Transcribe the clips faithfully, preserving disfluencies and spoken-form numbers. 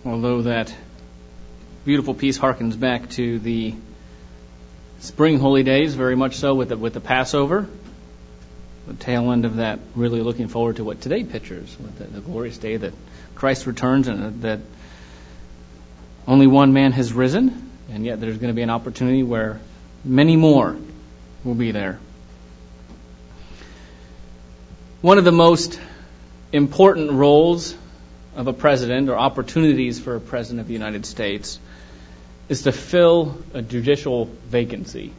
although that beautiful piece harkens back to the spring holy days, very much so with the, with the Passover, the tail end of that, really looking forward to what today pictures, with the, the glorious day that Christ returns and that only one man has risen, and yet there's going to be an opportunity where many more will be there. One of the most important roles of a president, or opportunities for a president of the United States, is to fill a judicial vacancy.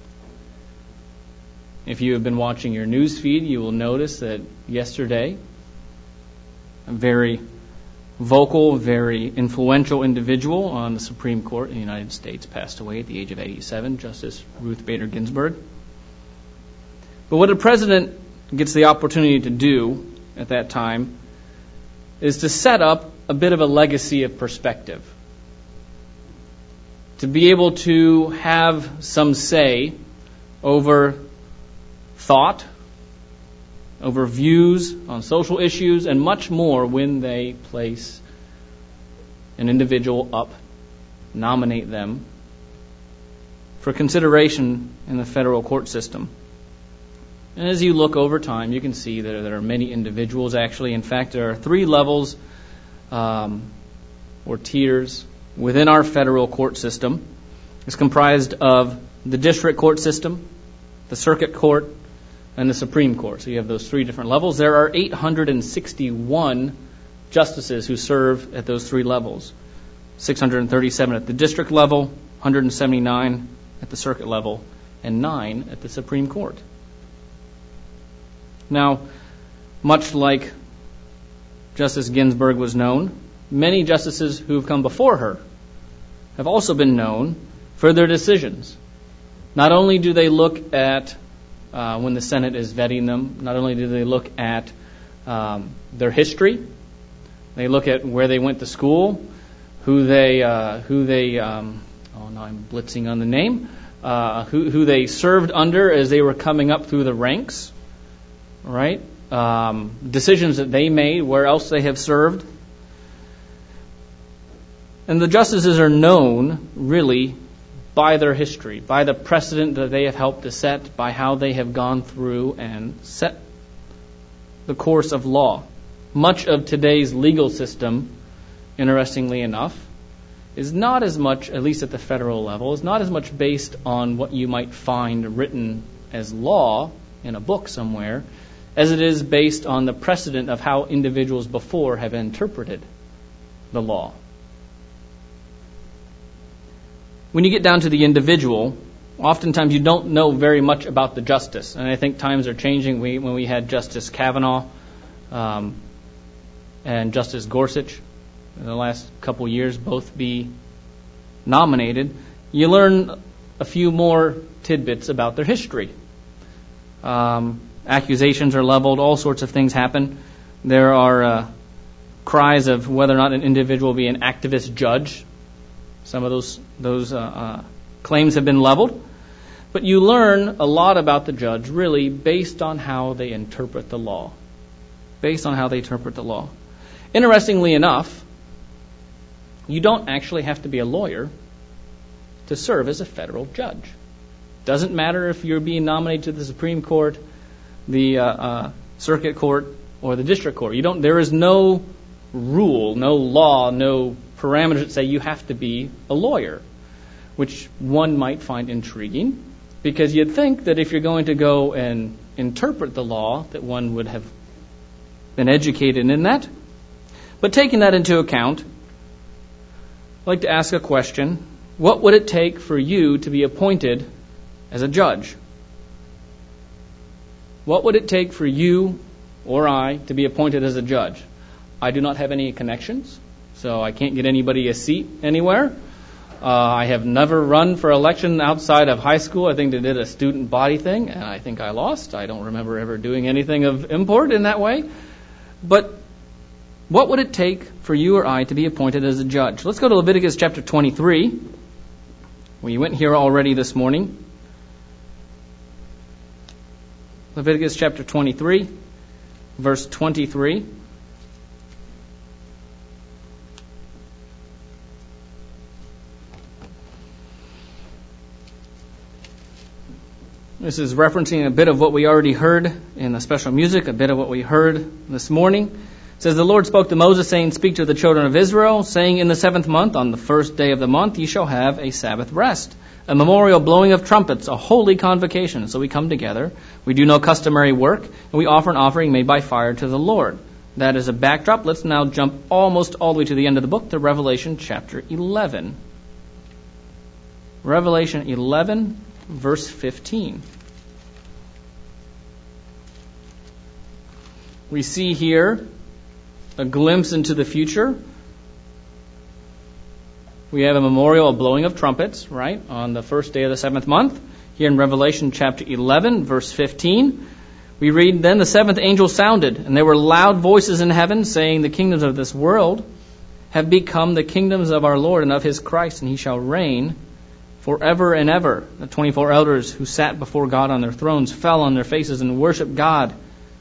If you have been watching your news feed, you will notice that yesterday a very vocal, very influential individual on the Supreme Court in the United States passed away at the age of eighty-seven, Justice Ruth Bader Ginsburg. But what a president gets the opportunity to do at that time is to set up a bit of a legacy of perspective. To be able to have some say over thought, over views on social issues, and much more when they place an individual up, nominate them for consideration in the federal court system. And as you look over time, you can see that there are many individuals actually. In fact, there are three levels um, or tiers within our federal court system. It's comprised of the district court system, the circuit court, and the Supreme Court. So you have those three different levels. There are eight hundred sixty-one justices who serve at those three levels. six hundred thirty-seven at the district level, one hundred seventy-nine at the circuit level, and nine at the Supreme Court. Now, much like Justice Ginsburg was known, many justices who have come before her have also been known for their decisions. Not only do they look at, uh, when the Senate is vetting them, not only do they look at um, their history, they look at where they went to school, who they, uh, who they, um, oh no, I'm blitzing on the name, uh, who, who they served under as they were coming up through the ranks, right? Um, decisions that they made, where else they have served. And the justices are known, really, by their history, by the precedent that they have helped to set, by how they have gone through and set the course of law. Much of today's legal system, interestingly enough, is not as much, at least at the federal level, is not as much based on what you might find written as law in a book somewhere, as it is based on the precedent of how individuals before have interpreted the law. When you get down to the individual, oftentimes you don't know very much about the justice. And I think times are changing. We, when we had Justice Kavanaugh um, and Justice Gorsuch in the last couple years both be nominated, you learn a few more tidbits about their history. Um, accusations are leveled, all sorts of things happen. There are uh, cries of whether or not an individual will be an activist judge. Some of those those uh, uh, claims have been leveled. But you learn a lot about the judge, really, based on how they interpret the law. Based on how they interpret the law. Interestingly enough, you don't actually have to be a lawyer to serve as a federal judge. Doesn't matter if you're being nominated to the Supreme Court, the uh, uh, Circuit Court, or the District Court. You don't. There is no rule, no law, no parameters that say you have to be a lawyer, which one might find intriguing, because you'd think that if you're going to go and interpret the law, that one would have been educated in that. But taking that into account, I'd like to ask a question. What would it take for you to be appointed as a judge? What would it take for you or I to be appointed as a judge? I do not have any connections, so I can't get anybody a seat anywhere. Uh, I have never run for election outside of high school. I think they did a student body thing, and I think I lost. I don't remember ever doing anything of import in that way. But what would it take for you or I to be appointed as a judge? Let's go to Leviticus chapter twenty-three. We went here already this morning. Leviticus chapter twenty-three, verse twenty-three. This is referencing a bit of what we already heard in the special music, a bit of what we heard this morning. It says, the Lord spoke to Moses, saying, speak to the children of Israel, saying, in the seventh month, on the first day of the month, ye shall have a Sabbath rest, a memorial blowing of trumpets, a holy convocation. So we come together, we do no customary work, and we offer an offering made by fire to the Lord. That is a backdrop. Let's now jump almost all the way to the end of the book, to Revelation chapter eleven. Revelation eleven, verse fifteen. We see here a glimpse into the future. We have a memorial, a blowing of trumpets, right, on the first day of the seventh month. Here in Revelation chapter eleven, verse fifteen, we read, then the seventh angel sounded, and there were loud voices in heaven, saying, the kingdoms of this world have become the kingdoms of our Lord and of his Christ, and he shall reign forever and ever. The twenty-four elders who sat before God on their thrones fell on their faces and worshiped God,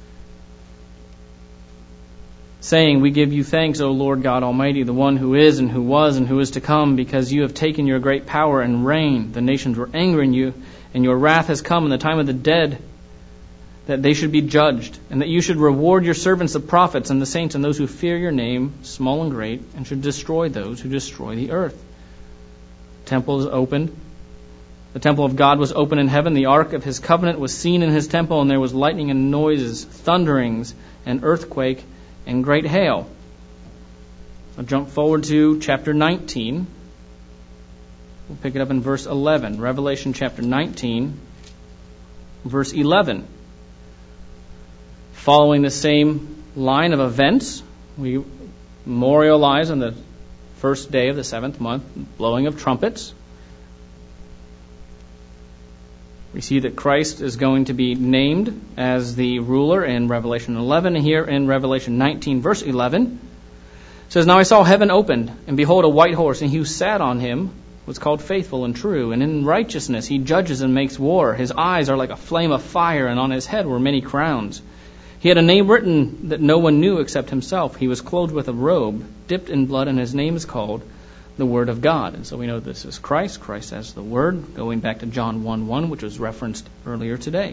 saying, we give you thanks, O Lord God Almighty, the one who is and who was and who is to come, because you have taken your great power and reigned. The nations were angry in you, and your wrath has come in the time of the dead, that they should be judged, and that you should reward your servants, the prophets, and the saints, and those who fear your name, small and great, and should destroy those who destroy the earth. The temple is opened. The temple of God was open in heaven. The ark of his covenant was seen in his temple, and there was lightning and noises, thunderings, and earthquake, and great hail. I'll jump forward to chapter nineteen. We'll pick it up in verse eleven. Revelation chapter nineteen, verse eleven. Following the same line of events, we memorialize on the first day of the seventh month, blowing of trumpets. We see that Christ is going to be named as the ruler in Revelation eleven. Here in Revelation nineteen, verse eleven, it says, now I saw heaven opened, and behold, a white horse, and he who sat on him was called Faithful and True, and in righteousness he judges and makes war. His eyes are like a flame of fire, and on his head were many crowns. He had a name written that no one knew except himself. He was clothed with a robe dipped in blood, and his name is called the Word of God. And so we know this is Christ, Christ as the Word, going back to John one one, which was referenced earlier today.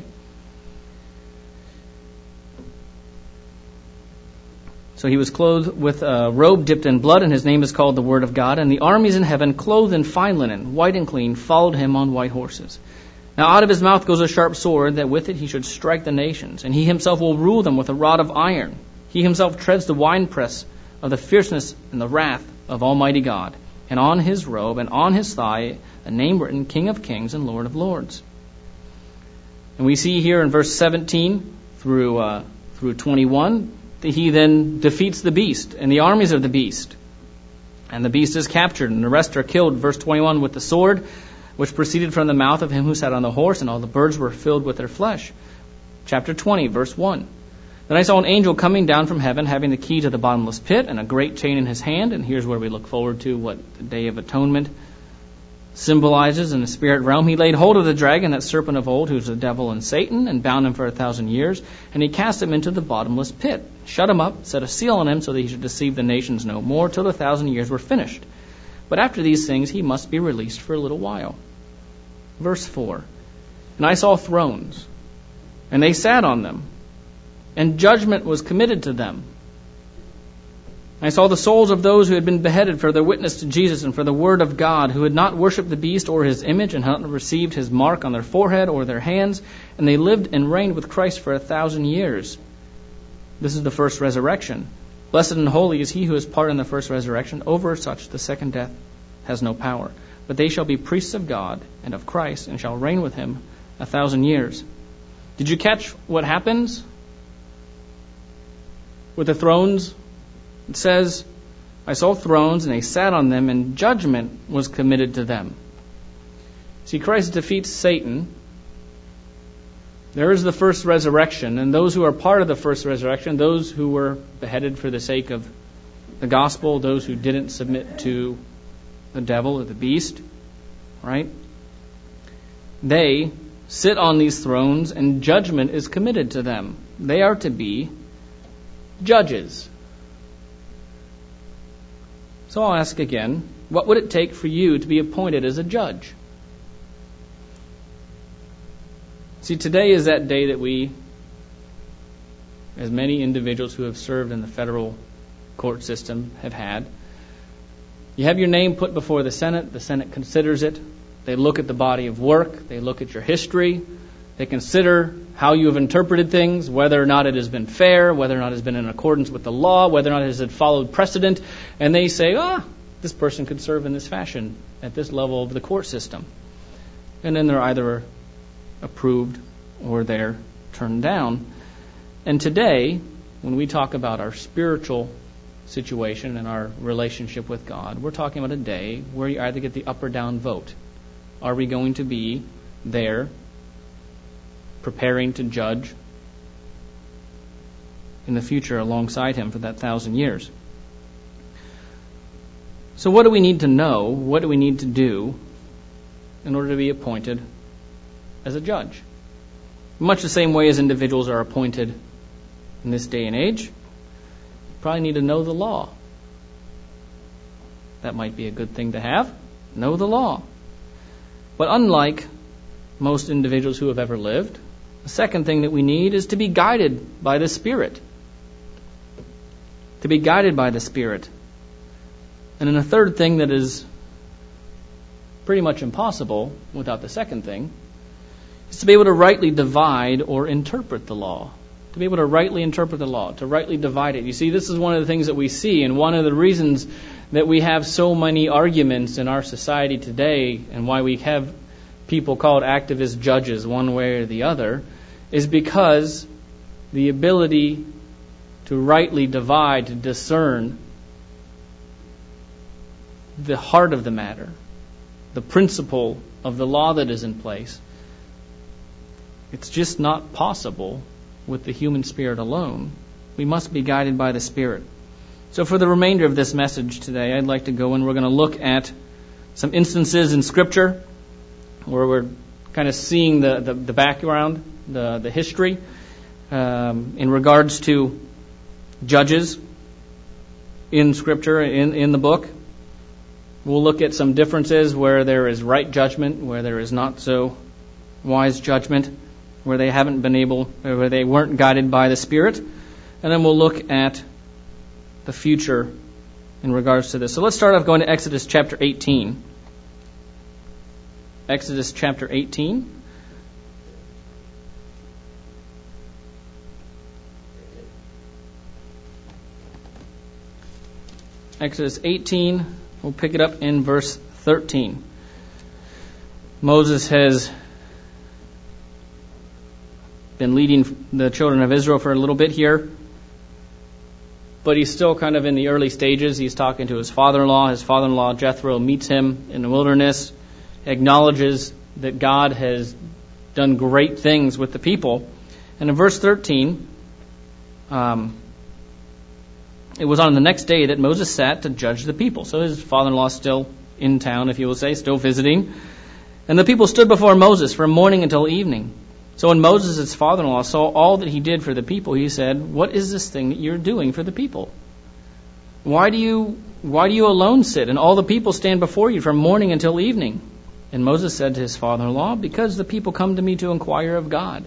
So he was clothed with a robe dipped in blood, and his name is called the Word of God. And the armies in heaven, clothed in fine linen, white and clean, followed him on white horses. Now out of his mouth goes a sharp sword, that with it he should strike the nations, and he himself will rule them with a rod of iron. He himself treads the winepress of the fierceness and the wrath of Almighty God. And on his robe and on his thigh a name written, King of Kings and Lord of Lords. And we see here in verse seventeen through uh, through twenty-one that he then defeats the beast and the armies of the beast. And the beast is captured, and the rest are killed, verse twenty-one, with the sword which proceeded from the mouth of him who sat on the horse, and all the birds were filled with their flesh. Chapter twenty, verse one. Then I saw an angel coming down from heaven, having the key to the bottomless pit and a great chain in his hand. And here's where we look forward to what the Day of Atonement symbolizes in the spirit realm. He laid hold of the dragon, that serpent of old, who's the devil and Satan, and bound him for a thousand years. And he cast him into the bottomless pit, shut him up, set a seal on him, so that he should deceive the nations no more, till the thousand years were finished. But after these things he must be released for a little while. Verse four. And I saw thrones, and they sat on them, and judgment was committed to them. I saw the souls of those who had been beheaded for their witness to Jesus and for the word of God, who had not worshipped the beast or his image, and had not received his mark on their forehead or their hands, and they lived and reigned with Christ for a thousand years. This is the first resurrection. Blessed and holy is he who is part in the first resurrection. Over such the second death has no power. But they shall be priests of God and of Christ, and shall reign with him a thousand years. Did you catch what happens with the thrones? It says, I saw thrones, and they sat on them, and judgment was committed to them. See, Christ defeats Satan. There is the first resurrection, and those who are part of the first resurrection, those who were beheaded for the sake of the gospel, those who didn't submit to the devil or the beast, right? They sit on these thrones, and judgment is committed to them. They are to be judges. So I'll ask again, what would it take for you to be appointed as a judge? See, today is that day that we, as many individuals who have served in the federal court system, have had. You have your name put before the Senate. The Senate considers it. They look at the body of work. They look at your history. They consider how you have interpreted things, whether or not it has been fair, whether or not it has been in accordance with the law, whether or not it has followed precedent. And they say, ah, this person could serve in this fashion at this level of the court system. And then they're either approved or they're turned down. And today, when we talk about our spiritual situation and our relationship with God, we're talking about a day where you either get the up or down vote. Are we going to be there preparing to judge in the future alongside him for that thousand years? So what do we need to know? What do we need to do in order to be appointed as a judge? Much the same way as individuals are appointed in this day and age, you probably need to know the law. That might be a good thing to have. Know the law. But unlike most individuals who have ever lived, the second thing that we need is to be guided by the Spirit. To be guided by the Spirit. And then a third thing that is pretty much impossible without the second thing is to be able to rightly divide or interpret the law. To be able to rightly interpret the law, to rightly divide it. You see, this is one of the things that we see, and one of the reasons that we have so many arguments in our society today, and why we have people called activist judges one way or the other, is because the ability to rightly divide, to discern the heart of the matter, the principle of the law that is in place, it's just not possible with the human spirit alone. We must be guided by the Spirit. So for the remainder of this message today, I'd like to go and we're going to look at some instances in Scripture where we're kind of seeing the, the, the background, the, the history um, in regards to judges in Scripture, in, in the book. We'll look at some differences where there is right judgment, where there is not so wise judgment, where they haven't been able, where they weren't guided by the Spirit. And then we'll look at the future in regards to this. So let's start off going to Exodus chapter eighteen. Exodus chapter eighteen. Exodus eighteen, we'll pick it up in verse thirteen. Moses has been leading the children of Israel for a little bit here, but he's still kind of in the early stages. He's talking to his father-in-law. His father-in-law, Jethro, meets him in the wilderness, acknowledges that God has done great things with the people. And in verse thirteen, um, it was on the next day that Moses sat to judge the people. So his father-in-law is still in town, if you will say, still visiting. And the people stood before Moses from morning until evening. So when Moses, his father-in-law, saw all that he did for the people, he said, "What is this thing that you're doing for the people? Why do you why do you alone sit, and all the people stand before you from morning until evening?" And Moses said to his father-in-law, "Because the people come to me to inquire of God.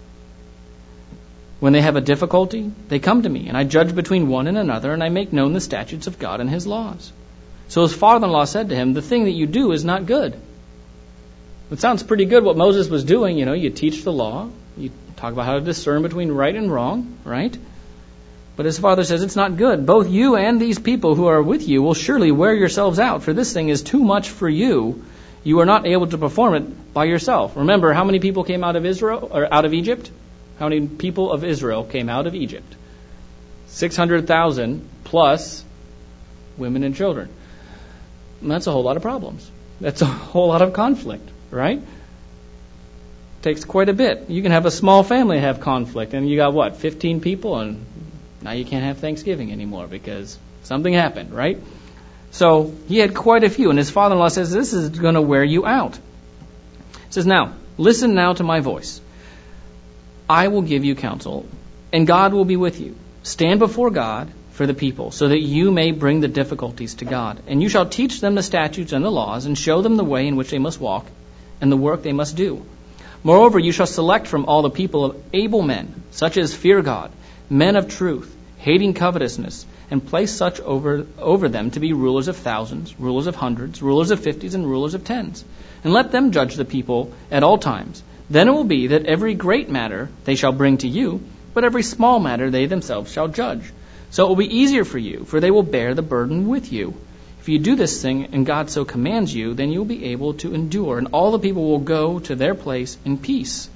When they have a difficulty, they come to me, and I judge between one and another, and I make known the statutes of God and his laws." So his father-in-law said to him, "The thing that you do is not good." It sounds pretty good what Moses was doing. You know, you teach the law. You talk about how to discern between right and wrong, right? But his father says, it's not good. Both you and these people who are with you will surely wear yourselves out, for this thing is too much for you. You are not able to perform it by yourself. Remember, how many people came out of Israel, or out of Egypt? How many people of Israel came out of Egypt? six hundred thousand plus women and children. And that's a whole lot of problems. That's a whole lot of conflict. Right? Takes quite a bit. You can have a small family have conflict, and you got what, fifteen people, and now you can't have Thanksgiving anymore because something happened, right? So he had quite a few, and his father-in-law says, this is going to wear you out. He says, now, listen now to my voice. I will give you counsel, and God will be with you. Stand before God for the people, so that you may bring the difficulties to God. And you shall teach them the statutes and the laws, and show them the way in which they must walk, and the work they must do. Moreover, you shall select from all the people of able men, such as fear God, men of truth, hating covetousness, and place such over, over them to be rulers of thousands, rulers of hundreds, rulers of fifties, and rulers of tens. And let them judge the people at all times. Then it will be that every great matter they shall bring to you, but every small matter they themselves shall judge. So it will be easier for you, for they will bear the burden with you. If you do this thing, and God so commands you, then you will be able to endure, and all the people will go to their place in peace.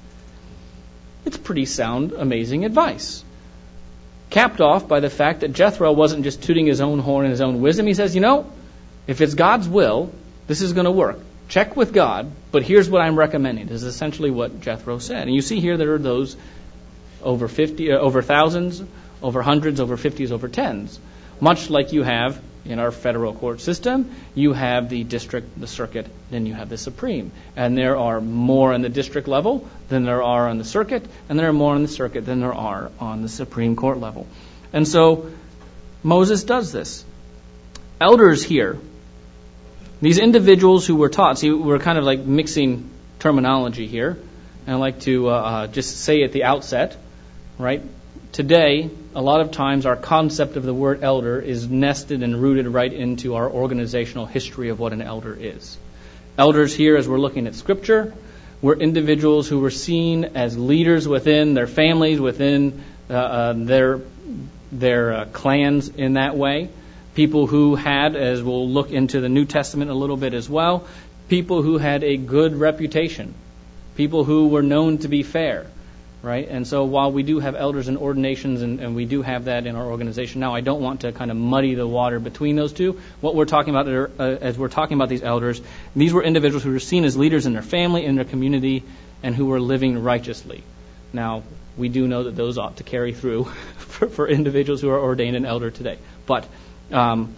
It's pretty sound, amazing advice. Capped off by the fact that Jethro wasn't just tooting his own horn and his own wisdom. He says, you know, if it's God's will, this is going to work. Check with God, but here's what I'm recommending. This is essentially what Jethro said. And you see here there are those over fifty, uh, over thousands, over hundreds, over fifties, over tens. Much like you have in our federal court system, you have the district, the circuit, then you have the Supreme. And there are more on the district level than there are on the circuit, and there are more on the circuit than there are on the Supreme Court level. And so Moses does this. Elders here, these individuals who were taught, see, we're kind of like mixing terminology here, and I like to uh, uh, just say at the outset, right? Today, a lot of times our concept of the word elder is nested and rooted right into our organizational history of what an elder is. Elders here, as we're looking at Scripture, were individuals who were seen as leaders within their families, within uh, uh, their their uh, clans in that way. People who had, as we'll look into the New Testament a little bit as well, people who had a good reputation, people who were known to be fair. Right? And so while we do have elders and ordinations, and, and we do have that in our organization now, I don't want to kind of muddy the water between those two. What we're talking about are, uh, as we're talking about these elders, these were individuals who were seen as leaders in their family, in their community, and who were living righteously. Now, we do know that those ought to carry through for, for individuals who are ordained an elder today. But um,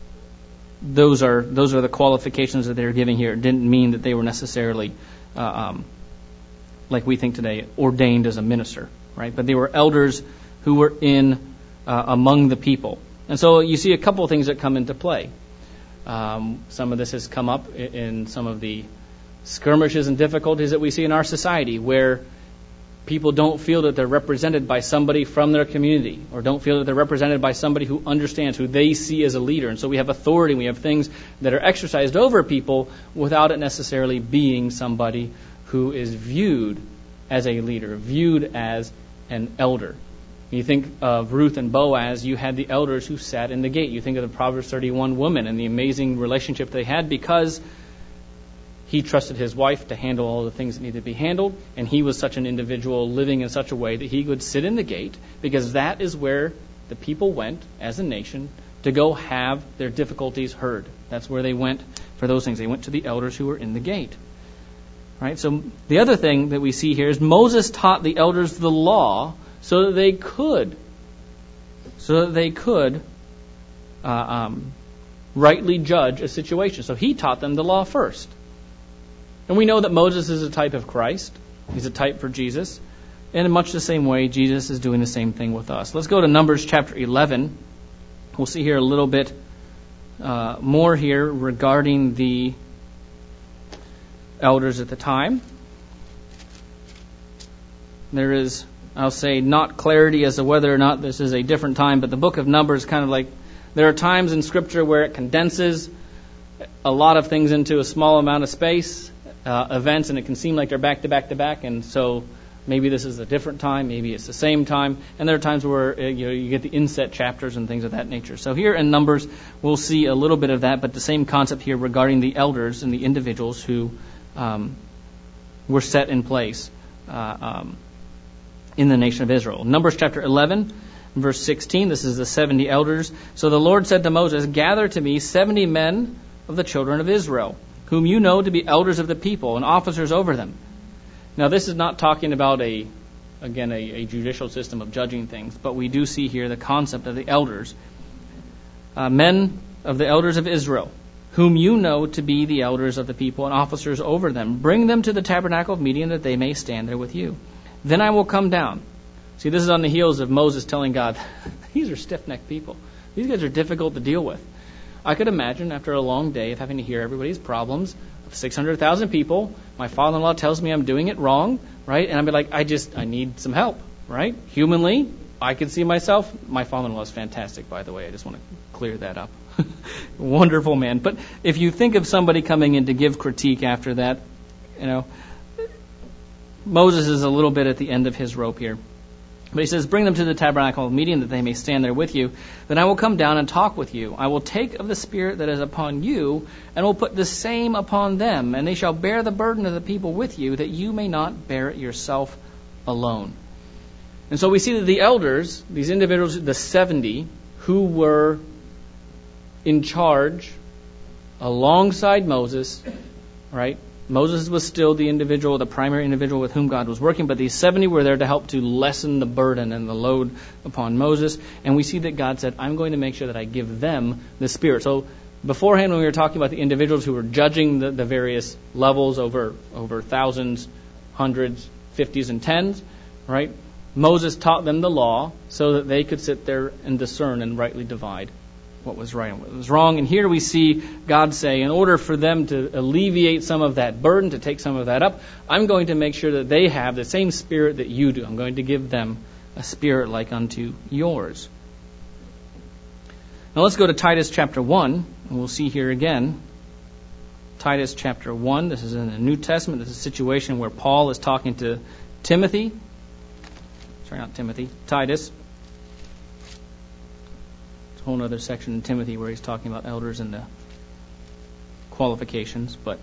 those are those are the qualifications that they're giving here. It didn't mean that they were necessarily uh, um, like we think today, ordained as a minister, right? But they were elders who were in uh, among the people. And so you see a couple of things that come into play. Um, some of this has come up in, in some of the skirmishes and difficulties that we see in our society, where people don't feel that they're represented by somebody from their community, or don't feel that they're represented by somebody who understands, who they see as a leader. And so we have authority, we have things that are exercised over people without it necessarily being somebody who is viewed as a leader, viewed as an elder. You think of Ruth and Boaz, you had the elders who sat in the gate. You think of the Proverbs thirty-one woman and the amazing relationship they had because he trusted his wife to handle all the things that needed to be handled, and he was such an individual living in such a way that he would sit in the gate, because that is where the people went as a nation to go have their difficulties heard. That's where they went for those things. They went to the elders who were in the gate. Right? So the other thing that we see here is Moses taught the elders the law so that they could, so that they could uh, um, rightly judge a situation. So he taught them the law first. And we know that Moses is a type of Christ. He's a type for Jesus. And in much the same way, Jesus is doing the same thing with us. Let's go to Numbers chapter eleven. We'll see here a little bit uh, more here regarding the elders at the time. There is, I'll say, not clarity as to whether or not this is a different time, but the book of Numbers kind of like, there are times in Scripture where it condenses a lot of things into a small amount of space, uh, events, and it can seem like they're back to back to back, and so maybe this is a different time, maybe it's the same time, and there are times where uh, you know you get the inset chapters and things of that nature. So here in Numbers, we'll see a little bit of that, but the same concept here regarding the elders and the individuals who Um, were set in place uh, um, in the nation of Israel. Numbers chapter eleven, verse sixteen, this is the seventy elders. So the Lord said to Moses, gather to me seventy men of the children of Israel, whom you know to be elders of the people and officers over them. Now this is not talking about a, again, a, a judicial system of judging things, but we do see here the concept of the elders. Uh, men of the elders of Israel, whom you know to be the elders of the people and officers over them. Bring them to the tabernacle of meeting, that they may stand there with you. Then I will come down. See, this is on the heels of Moses telling God, these are stiff-necked people. These guys are difficult to deal with. I could imagine after a long day of having to hear everybody's problems, of six hundred thousand people. My father-in-law tells me I'm doing it wrong, right? And I'm like, I just, I need some help, right? Humanly, I can see myself. My father-in-law is fantastic, by the way. I just want to clear that up. Wonderful man. But if you think of somebody coming in to give critique after that, you know, Moses is a little bit at the end of his rope here. But he says, bring them to the tabernacle of meeting that they may stand there with you. Then I will come down and talk with you. I will take of the Spirit that is upon you and will put the same upon them. And they shall bear the burden of the people with you, that you may not bear it yourself alone. And so we see that the elders, these individuals, the seventy, who were in charge alongside Moses, right? Moses was still the individual, the primary individual with whom God was working, but these seventy were there to help to lessen the burden and the load upon Moses. And we see that God said, I'm going to make sure that I give them the Spirit. So beforehand, when we were talking about the individuals who were judging the, the various levels over, over thousands, hundreds, fifties, and tens, right? Moses taught them the law so that they could sit there and discern and rightly divide what was right and what was wrong. And here we see God say, in order for them to alleviate some of that burden, to take some of that up, I'm going to make sure that they have the same spirit that you do. I'm going to give them a spirit like unto yours. Now let's go to Titus chapter one, and we'll see here again. Titus chapter one, this is in the New Testament. This is a situation where Paul is talking to Timothy. Sorry, not Timothy, Titus. Whole other section in Timothy where he's talking about elders and the qualifications. But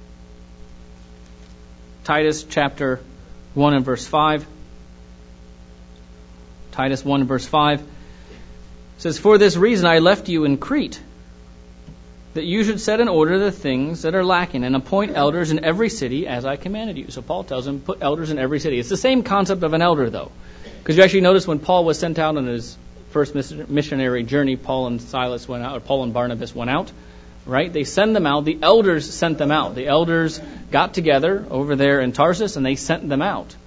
Titus chapter one and verse five. Titus one and verse five says, for this reason I left you in Crete, that you should set in order the things that are lacking, and appoint elders in every city as I commanded you. So Paul tells him, put elders in every city. It's the same concept of an elder, though. Because you actually notice when Paul was sent out on his first missionary journey, Paul and Silas went out, or Paul and Barnabas went out, right? They send them out. The elders sent them out. The elders got together over there in Tarsus, and they sent them out.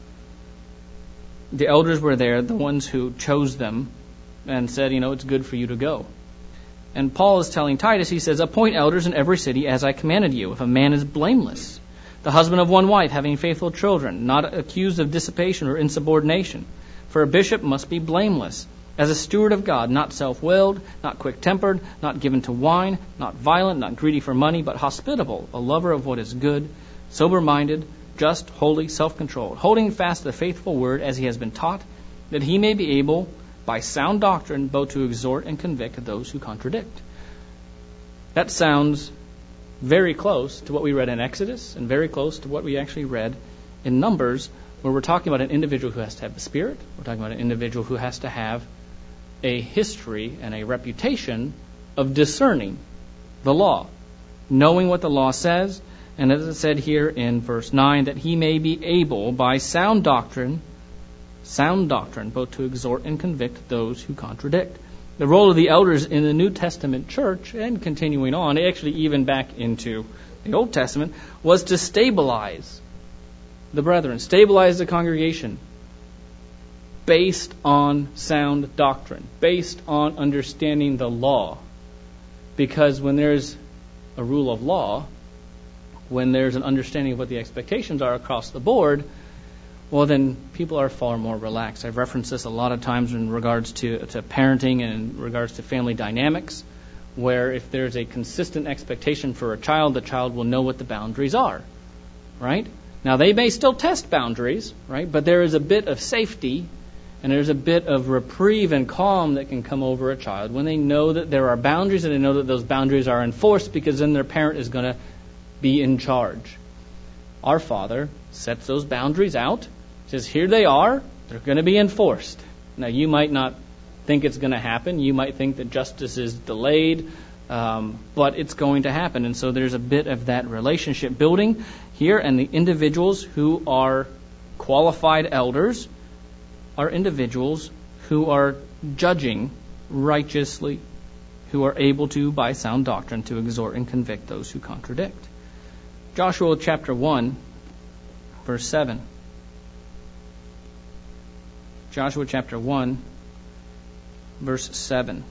The elders were there, the ones who chose them, and said, you know, it's good for you to go. And Paul is telling Titus, he says, appoint elders in every city as I commanded you. If a man is blameless, the husband of one wife, having faithful children, not accused of dissipation or insubordination. For a bishop must be blameless, as a steward of God, not self-willed, not quick-tempered, not given to wine, not violent, not greedy for money, but hospitable, a lover of what is good, sober-minded, just, holy, self-controlled, holding fast the faithful word as he has been taught, that he may be able, by sound doctrine, both to exhort and convict those who contradict. That sounds very close to what we read in Exodus, and very close to what we actually read in Numbers, where we're talking about an individual who has to have the Spirit. We're talking about an individual who has to have a history and a reputation of discerning the law, knowing what the law says, and as it said here in verse nine, that he may be able by sound doctrine, sound doctrine, both to exhort and convict those who contradict. The role of the elders in the New Testament church, and continuing on, actually even back into the Old Testament, was to stabilize the brethren, stabilize the congregation, based on sound doctrine, based on understanding the law. Because when there's a rule of law, when there's an understanding of what the expectations are across the board, well, then people are far more relaxed. I've referenced this a lot of times in regards to, to parenting and in regards to family dynamics, where if there's a consistent expectation for a child, the child will know what the boundaries are, right? Now, they may still test boundaries, right? But there is a bit of safety and there's a bit of reprieve and calm that can come over a child when they know that there are boundaries and they know that those boundaries are enforced, because then their parent is going to be in charge. Our Father sets those boundaries out, says here they are, they're going to be enforced. Now, you might not think it's going to happen. You might think that justice is delayed, um, but it's going to happen. And so there's a bit of that relationship building here, and the individuals who are qualified elders are individuals who are judging righteously, who are able to, by sound doctrine, to exhort and convict those who contradict. Joshua chapter one, verse seven. Joshua chapter one, verse seven.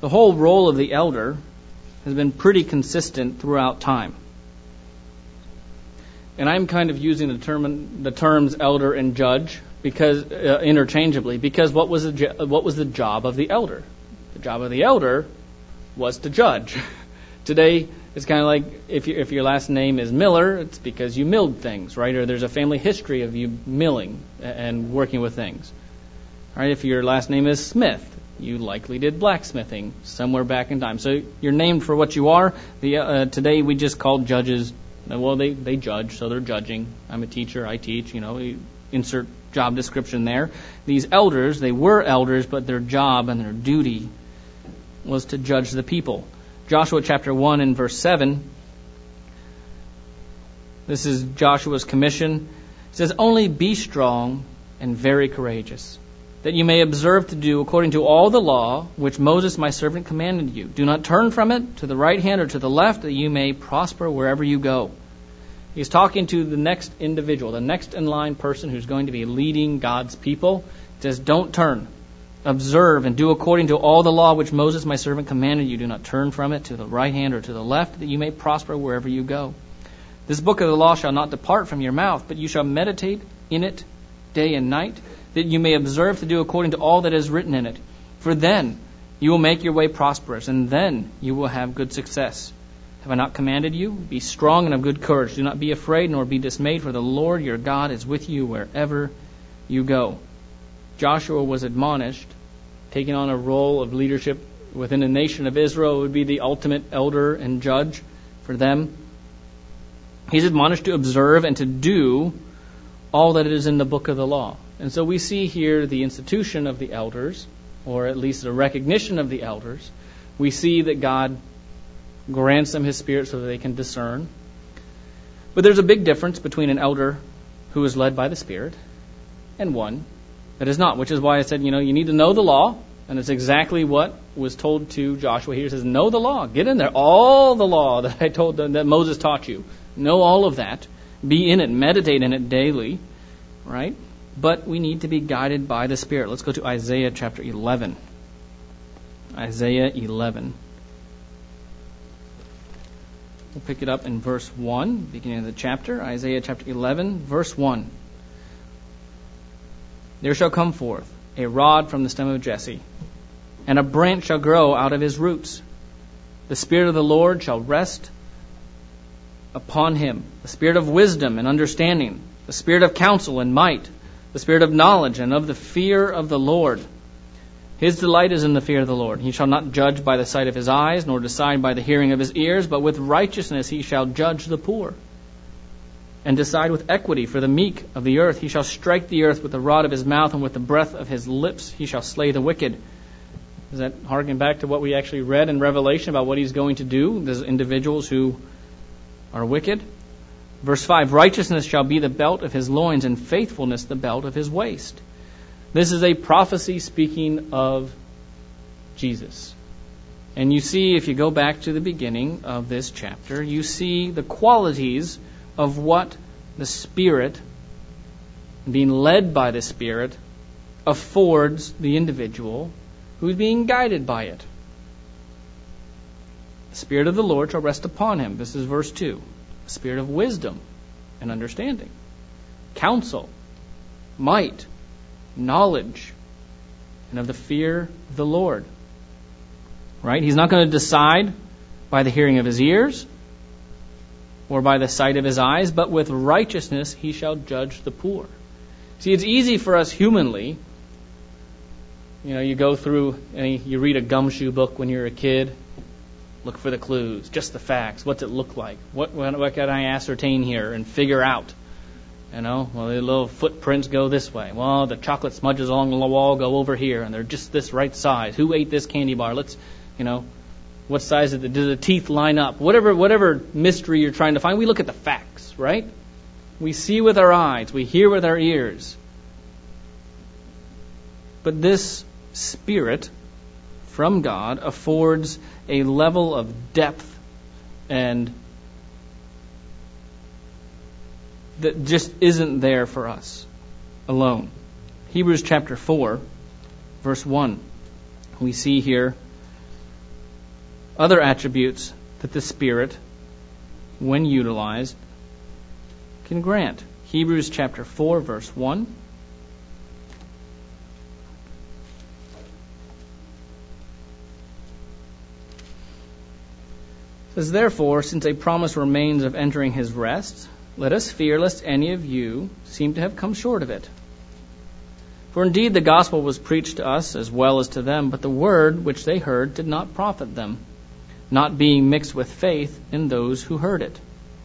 the whole role of the elder has been pretty consistent throughout time. And I'm kind of using the term, the terms elder and judge because uh, interchangeably, because what was the what was the job of the elder? The job of the elder was to judge. Today, it's kind of like if you, if your last name is Miller, it's because you milled things, right? Or there's a family history of you milling and working with things. All right, if your last name is Smith, you likely did blacksmithing somewhere back in time. So you're named for what you are. The uh, today we just call judges. Well, they, they judge, so they're judging. I'm a teacher, I teach, you know, insert job description there. These elders, they were elders, but their job and their duty was to judge the people. Joshua chapter one and verse seven. This is Joshua's commission. It says, "Only be strong and very courageous, that you may observe to do according to all the law which Moses my servant commanded you. Do not turn from it to the right hand or to the left, that you may prosper wherever you go." He's talking to the next individual, the next in line person who's going to be leading God's people. He says, don't turn. Observe and do according to all the law which Moses my servant commanded you. Do not turn from it to the right hand or to the left, that you may prosper wherever you go. This book of the law shall not depart from your mouth, but you shall meditate in it day and night, that you may observe to do according to all that is written in it. For then you will make your way prosperous, and then you will have good success. Have I not commanded you? Be strong and of good courage. Do not be afraid nor be dismayed, for the Lord your God is with you wherever you go. Joshua was admonished, taking on a role of leadership within the nation of Israel. It would be the ultimate elder and judge for them. He's admonished to observe and to do all that is in the book of the law. And so we see here the institution of the elders, or at least the recognition of the elders. We see that God grants them His Spirit so that they can discern. But there's a big difference between an elder who is led by the Spirit and one that is not, which is why I said, you know, you need to know the law, and it's exactly what was told to Joshua here. He says, know the law. Get in there. All the law that I told them, that Moses taught you. Know all of that. Be in it. Meditate in it daily. Right? But we need to be guided by the Spirit. Let's go to Isaiah chapter eleven. Isaiah eleven. We'll pick it up in verse one, beginning of the chapter. Isaiah chapter eleven, verse one. There shall come forth a rod from the stem of Jesse, and a branch shall grow out of his roots. The Spirit of the Lord shall rest upon him, the Spirit of wisdom and understanding, the Spirit of counsel and might, the Spirit of knowledge and of the fear of the Lord. His delight is in the fear of the Lord. He shall not judge by the sight of his eyes, nor decide by the hearing of his ears, but with righteousness he shall judge the poor, and decide with equity for the meek of the earth. He shall strike the earth with the rod of his mouth, and with the breath of his lips he shall slay the wicked. Does that harken back to what we actually read in Revelation about what he's going to do? There's individuals who are wicked. Verse five, righteousness shall be the belt of his loins, and faithfulness the belt of his waist. This is a prophecy speaking of Jesus. And you see, if you go back to the beginning of this chapter, you see the qualities of what the Spirit, being led by the Spirit, affords the individual who's being guided by it. The Spirit of the Lord shall rest upon him. This is verse two. A spirit of wisdom and understanding, counsel, might, knowledge, and of the fear of the Lord. Right? He's not going to decide by the hearing of his ears or by the sight of his eyes, but with righteousness he shall judge the poor. See, it's easy for us humanly. You know, you go through and you read a gumshoe book when you're a kid. Look for the clues, just the facts. What's it look like? What, what can I ascertain here and figure out? You know, well, the little footprints go this way. Well, the chocolate smudges along the wall go over here, and they're just this right size. Who ate this candy bar? Let's, you know, what size did the, do the teeth line up? Whatever, whatever mystery you're trying to find, we look at the facts, right? We see with our eyes, we hear with our ears. But this Spirit from God affords a level of depth and that just isn't there for us alone. Hebrews chapter four, verse one. We see here other attributes that the Spirit, when utilized, can grant. Hebrews chapter four, verse one. It says, therefore, since a promise remains of entering his rest, let us fear lest any of you seem to have come short of it. For indeed the gospel was preached to us as well as to them, but the word which they heard did not profit them, not being mixed with faith in those who heard it.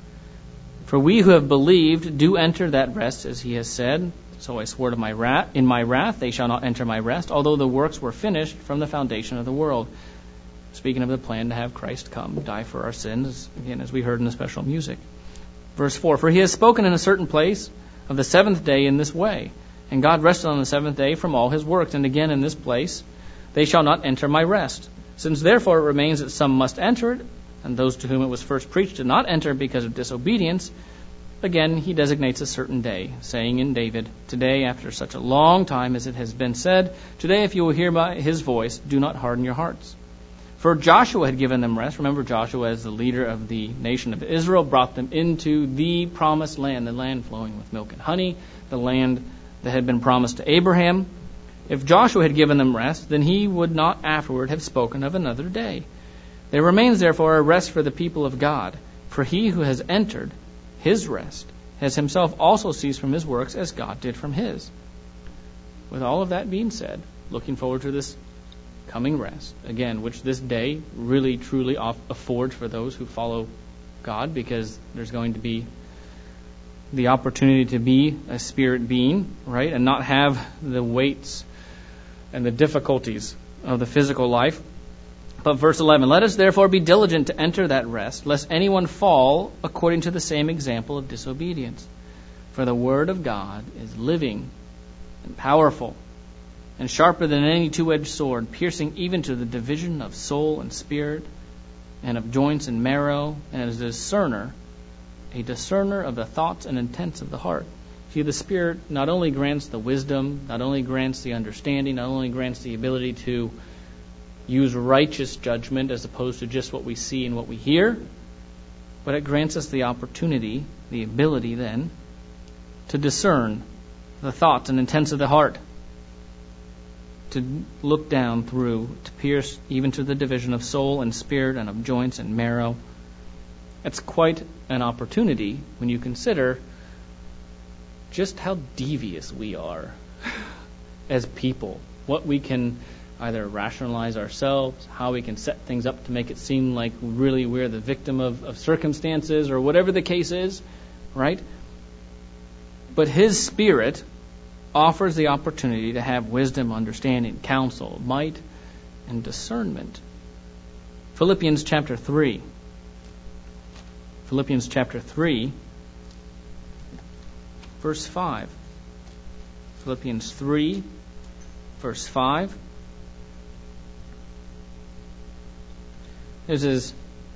For we who have believed do enter that rest, as he has said, so I swore to my wrath, in my wrath they shall not enter my rest, although the works were finished from the foundation of the world. Speaking of the plan to have Christ come, die for our sins, again, as we heard in the special music. Verse four, for he has spoken in a certain place of the seventh day in this way, and God rested on the seventh day from all his works, and again in this place, they shall not enter my rest. Since therefore it remains that some must enter it, and those to whom it was first preached did not enter because of disobedience, again he designates a certain day, saying in David, today, after such a long time as it has been said, today if you will hear by his voice, do not harden your hearts. For Joshua had given them rest. Remember, Joshua, as the leader of the nation of Israel, brought them into the promised land, the land flowing with milk and honey, the land that had been promised to Abraham. If Joshua had given them rest, then he would not afterward have spoken of another day. There remains therefore a rest for the people of God. For he who has entered his rest has himself also ceased from his works as God did from his. With all of that being said, looking forward to this coming rest, again, which this day really truly affords for those who follow God, because there's going to be the opportunity to be a spirit being, right, and not have the weights and the difficulties of the physical life. But verse eleven, let us therefore be diligent to enter that rest, lest anyone fall according to the same example of disobedience. For the word of God is living and powerful, and sharper than any two-edged sword, piercing even to the division of soul and spirit, and of joints and marrow, and is a discerner, a discerner of the thoughts and intents of the heart. See, the Spirit not only grants the wisdom, not only grants the understanding, not only grants the ability to use righteous judgment as opposed to just what we see and what we hear, but it grants us the opportunity, the ability then, to discern the thoughts and intents of the heart, to look down through, to pierce even to the division of soul and spirit and of joints and marrow. It's quite an opportunity when you consider just how devious we are as people, what we can either rationalize ourselves, how we can set things up to make it seem like really we're the victim of, of circumstances or whatever the case is, right? But his Spirit offers the opportunity to have wisdom, understanding, counsel, might, and discernment. Philippians chapter three. Philippians chapter three, verse five. Philippians three, verse five. This is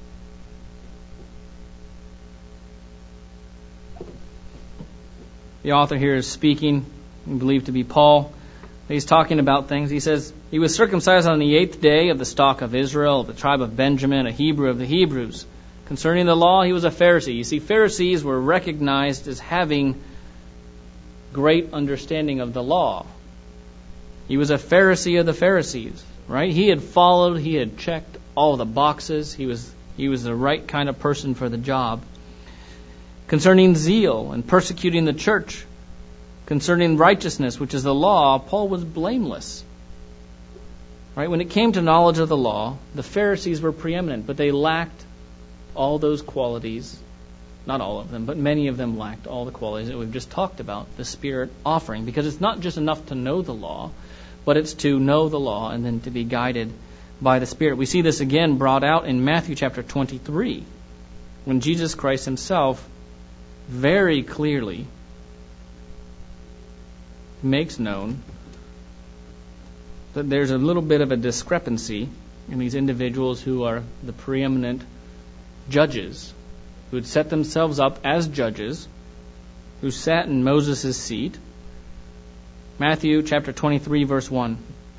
the author here is speaking, believed to be Paul. He's talking about things. He says, he was circumcised on the eighth day of the stock of Israel, of the tribe of Benjamin, a Hebrew of the Hebrews. Concerning the law, he was a Pharisee. You see, Pharisees were recognized as having great understanding of the law. He was a Pharisee of the Pharisees, right? He had followed, he had checked all the boxes. He was he was the right kind of person for the job. Concerning zeal and persecuting the church, concerning righteousness, which is the law, Paul was blameless. Right? When it came to knowledge of the law, the Pharisees were preeminent, but they lacked all those qualities. Not all of them, but many of them lacked all the qualities that we've just talked about, the Spirit offering. Because it's not just enough to know the law, but it's to know the law and then to be guided by the Spirit. We see this again brought out in Matthew chapter twenty-three, when Jesus Christ himself very clearly makes known that there's a little bit of a discrepancy in these individuals who are the preeminent judges, who had set themselves up as judges, who sat in Moses' seat. Matthew chapter twenty-three, verse one.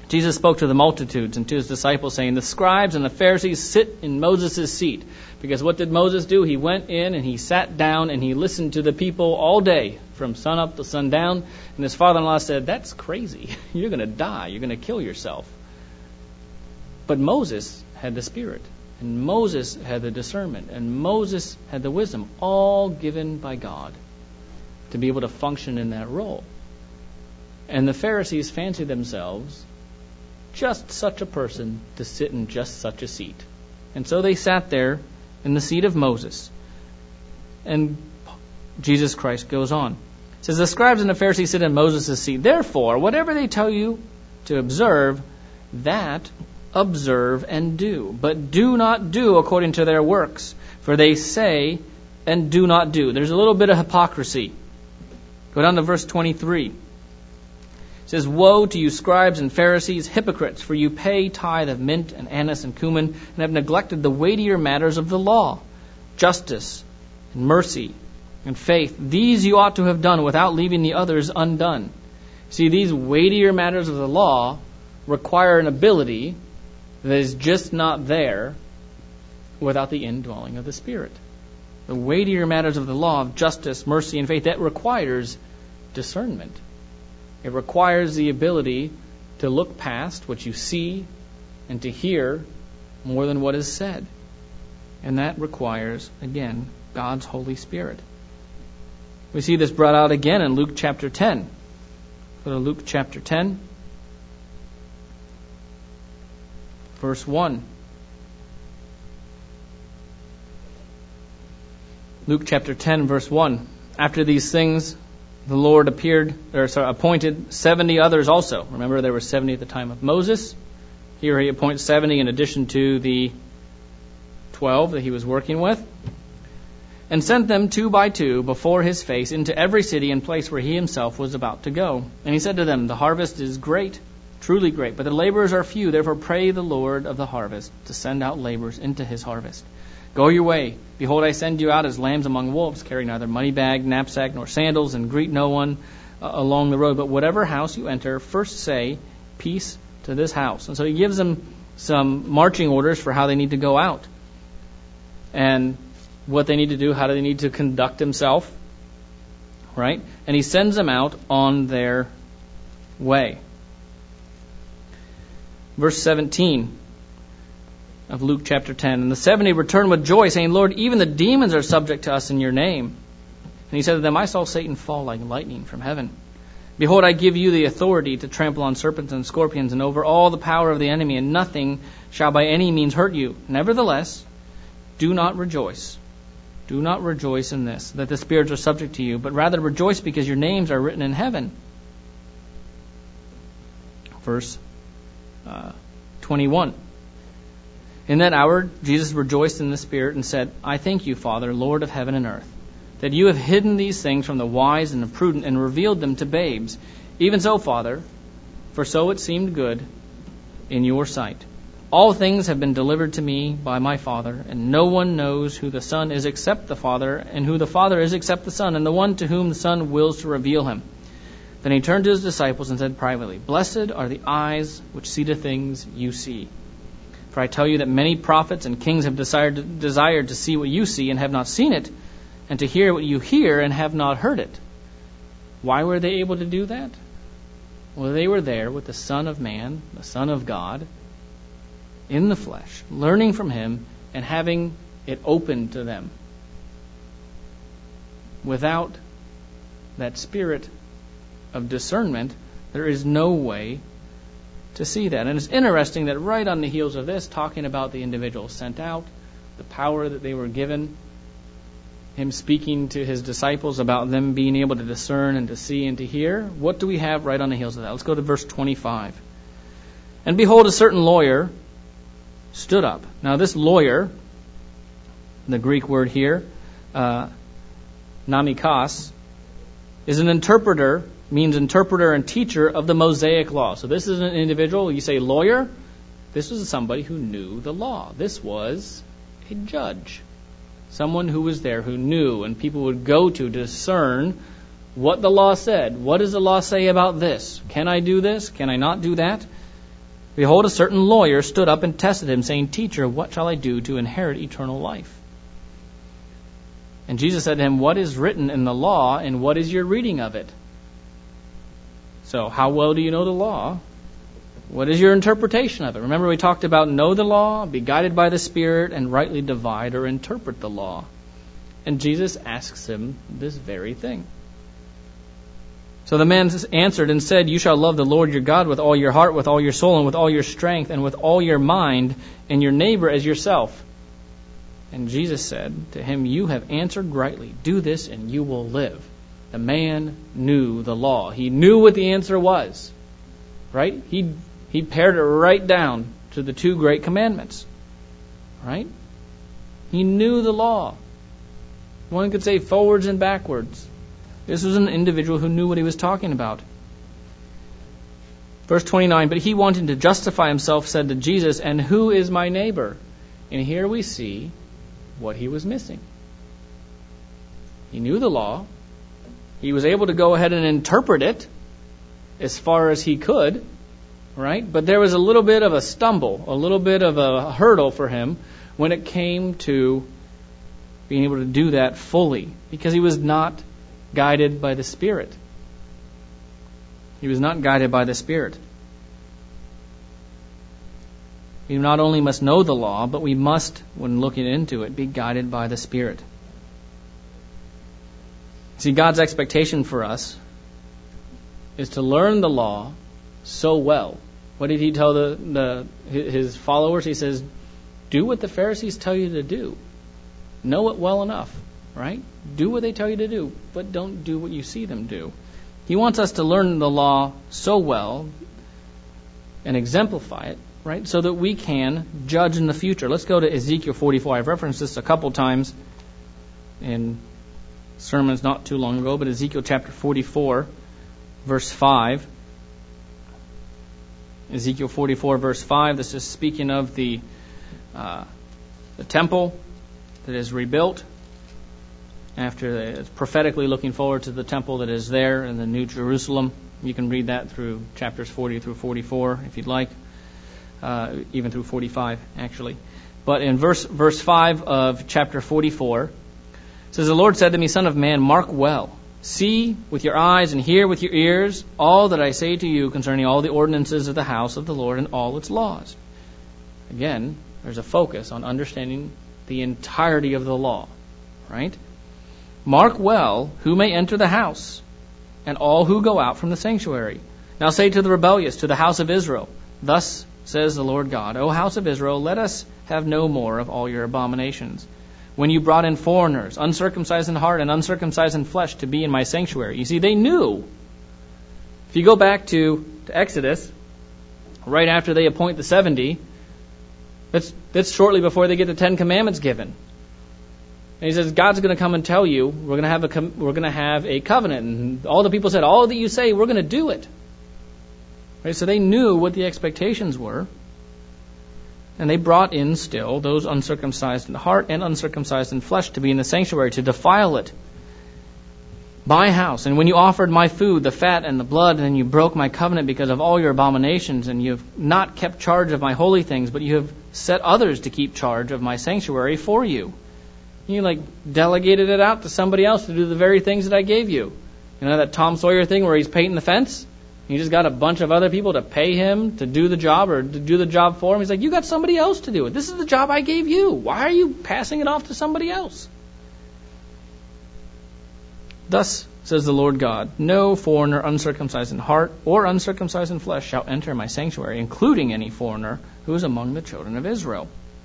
Jesus spoke to the multitudes and to his disciples, saying, the scribes and the Pharisees sit in Moses' seat. Because what did Moses do? He went in and he sat down and he listened to the people all day, from sun up to sundown. And his father-in-law said, that's crazy. You're going to die. You're going to kill yourself. But Moses had the Spirit. And Moses had the discernment. And Moses had the wisdom, all given by God to be able to function in that role. And the Pharisees fancied themselves just such a person to sit in just such a seat. And so they sat there in the seat of Moses. And Jesus Christ goes on. It says, the scribes and the Pharisees sit in Moses' seat. Therefore, whatever they tell you to observe, that observe and do. But do not do according to their works, for they say and do not do. There's a little bit of hypocrisy. Go down to verse twenty-three. It says, woe to you scribes and Pharisees, hypocrites, for you pay tithe of mint and anise and cumin, and have neglected the weightier matters of the law, justice and mercy and faith. These you ought to have done without leaving the others undone. See, these weightier matters of the law require an ability that is just not there without the indwelling of the Spirit. The weightier matters of the law of justice, mercy, and faith, that requires discernment. It requires the ability to look past what you see and to hear more than what is said. And that requires, again, God's Holy Spirit. We see this brought out again in Luke chapter ten. Go to Luke chapter ten, verse one. Luke chapter ten, verse one. After these things, the Lord appeared, or sorry, appointed seventy others also. Remember, there were seventy at the time of Moses. Here he appoints seventy in addition to the twelve that he was working with, and sent them two by two before his face into every city and place where he himself was about to go. And he said to them, the harvest is great, truly great, but the laborers are few. Therefore pray the Lord of the harvest to send out laborers into his harvest. Go your way. Behold, I send you out as lambs among wolves. Carry neither money bag, knapsack, nor sandals, and greet no one uh, along the road. But whatever house you enter, first say, peace to this house. And so he gives them some marching orders for how they need to go out, and what they need to do, how do they need to conduct themselves, right? And he sends them out on their way. Verse seventeen of Luke chapter ten. And the seventy returned with joy, saying, Lord, even the demons are subject to us in your name. And he said to them, I saw Satan fall like lightning from heaven. Behold, I give you the authority to trample on serpents and scorpions and over all the power of the enemy, and nothing shall by any means hurt you. Nevertheless, do not rejoice. Do not rejoice in this, that the spirits are subject to you, but rather rejoice because your names are written in heaven. Verse uh, twenty-one. In that hour, Jesus rejoiced in the Spirit and said, I thank you, Father, Lord of heaven and earth, that you have hidden these things from the wise and the prudent and revealed them to babes. Even so, Father, for so it seemed good in your sight. All things have been delivered to me by my Father, and no one knows who the Son is except the Father, and who the Father is except the Son, and the one to whom the Son wills to reveal him. Then he turned to his disciples and said privately, Blessed are the eyes which see the things you see. For I tell you that many prophets and kings have desired, desired to see what you see and have not seen it, and to hear what you hear and have not heard it. Why were they able to do that? Well, they were there with the Son of Man, the Son of God, in the flesh, learning from him and having it open to them. Without that spirit of discernment, there is no way to see that. And it's interesting that right on the heels of this, talking about the individuals sent out, the power that they were given, him speaking to his disciples about them being able to discern and to see and to hear, what do we have right on the heels of that? Let's go to verse twenty-five. And behold, a certain lawyer stood up. Now this lawyer, the Greek word here, uh, namikos, is an interpreter, means interpreter and teacher of the Mosaic law. So this is an individual, you say lawyer, this was somebody who knew the law. This was a judge, someone who was there who knew, and people would go to discern what the law said. What does the law say about this? Can I do this? Can I not do that? Behold, a certain lawyer stood up and tested him, saying, Teacher, what shall I do to inherit eternal life? And Jesus said to him, What is written in the law, and what is your reading of it? So, how well do you know the law? What is your interpretation of it? Remember, we talked about know the law, be guided by the Spirit, and rightly divide or interpret the law. And Jesus asks him this very thing. So the man answered and said, You shall love the Lord your God with all your heart, with all your soul, and with all your strength, and with all your mind, and your neighbor as yourself. And Jesus said to him, You have answered rightly. Do this, and you will live. The man knew the law. He knew what the answer was. Right? He he pared it right down to the two great commandments. Right? He knew the law. One could say forwards and backwards. This was an individual who knew what he was talking about. Verse twenty-nine, But he, wanting to justify himself, said to Jesus, And who is my neighbor? And here we see what he was missing. He knew the law. He was able to go ahead and interpret it as far as he could, right? But there was a little bit of a stumble, a little bit of a hurdle for him when it came to being able to do that fully, because he was not guided by the Spirit. He was not guided by the Spirit. We not only must know the law, but we must, when looking into it, be guided by the Spirit. See, God's expectation for us is to learn the law so well. What did he tell the, the his followers? He says, do what the Pharisees tell you to do. Know it well enough, right? Do what they tell you to do, but don't do what you see them do. He wants us to learn the law so well and exemplify it, right, so that we can judge in the future. Let's go to Ezekiel forty-four. I've referenced this a couple times in sermons not too long ago, but Ezekiel chapter forty-four, verse five. Ezekiel forty-four, verse five. This is speaking of the uh, the temple that is rebuilt. After the, it's prophetically looking forward to the temple that is there in the New Jerusalem. You can read that through chapters forty through forty-four if you'd like, uh, even through forty-five actually. But in verse verse five of chapter forty-four, it says, The Lord said to me, Son of man, mark well. See with your eyes and hear with your ears all that I say to you concerning all the ordinances of the house of the Lord and all its laws. Again, there's a focus on understanding the entirety of the law, right? Mark well who may enter the house and all who go out from the sanctuary. Now say to the rebellious, to the house of Israel, Thus says the Lord God, O house of Israel, let us have no more of all your abominations. When you brought in foreigners, uncircumcised in heart and uncircumcised in flesh, to be in my sanctuary. You see, they knew. If you go back to, to Exodus, right after they appoint the seventy, that's, that's shortly before they get the Ten Commandments given. And he says, God's going to come and tell you, we're going to have a we're going to have a covenant. And all the people said, all that you say, we're going to do it. Right? So they knew what the expectations were. And they brought in still those uncircumcised in heart and uncircumcised in flesh to be in the sanctuary, to defile it. My house. And when you offered my food, the fat and the blood, and you broke my covenant because of all your abominations, and you have not kept charge of my holy things, but you have set others to keep charge of my sanctuary for you. You like delegated it out to somebody else to do the very things that I gave you. You know that Tom Sawyer thing where he's painting the fence? You just got a bunch of other people to pay him to do the job or to do the job for him. He's like, you got somebody else to do it. This is the job I gave you. Why are you passing it off to somebody else? Thus says the Lord God, no foreigner uncircumcised in heart or uncircumcised in flesh shall enter my sanctuary, including any foreigner who is among the children of Israel.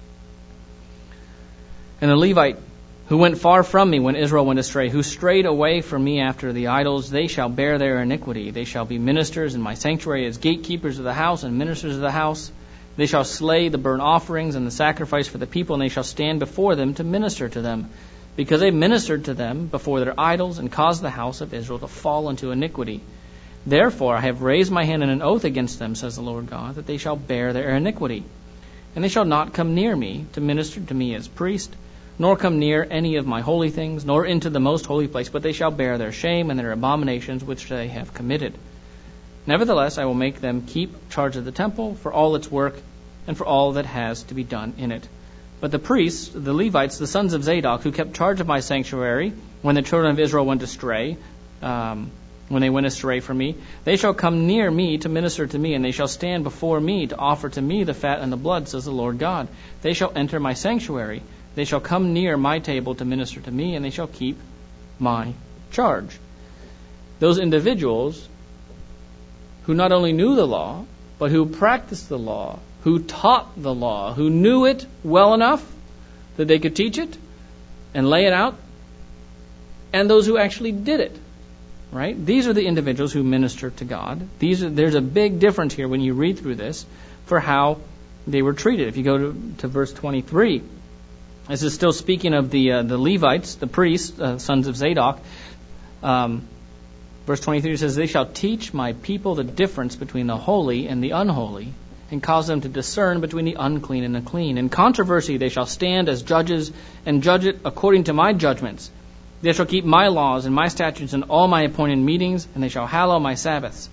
And the Levite who went far from me when Israel went astray, who strayed away from me after the idols, they shall bear their iniquity. They shall be ministers in my sanctuary as gatekeepers of the house and ministers of the house. They shall slay the burnt offerings and the sacrifice for the people, and they shall stand before them to minister to them, because they ministered to them before their idols and caused the house of Israel to fall into iniquity. Therefore I have raised my hand in an oath against them, says the Lord God, that they shall bear their iniquity. And they shall not come near me to minister to me as priest, nor come near any of my holy things, nor into the most holy place, but they shall bear their shame and their abominations which they have committed. Nevertheless, I will make them keep charge of the temple for all its work and for all that has to be done in it. But the priests, the Levites, the sons of Zadok, who kept charge of my sanctuary when the children of Israel went astray, um, when they went astray from me, they shall come near me to minister to me, and they shall stand before me to offer to me the fat and the blood, says the Lord God. They shall enter my sanctuary. They shall come near my table to minister to me, and they shall keep my charge. Those individuals who not only knew the law, but who practiced the law, who taught the law, who knew it well enough that they could teach it and lay it out, and those who actually did it. Right? These are the individuals who minister to God. These are, there's a big difference here when you read through this for how they were treated. If you go to, to verse twenty-three, this is still speaking of the uh, the Levites, the priests, uh, sons of Zadok. Um, verse twenty-three says, they shall teach my people the difference between the holy and the unholy, and cause them to discern between the unclean and the clean. In controversy they shall stand as judges and judge it according to my judgments. They shall keep my laws and my statutes in all my appointed meetings, and they shall hallow my Sabbaths.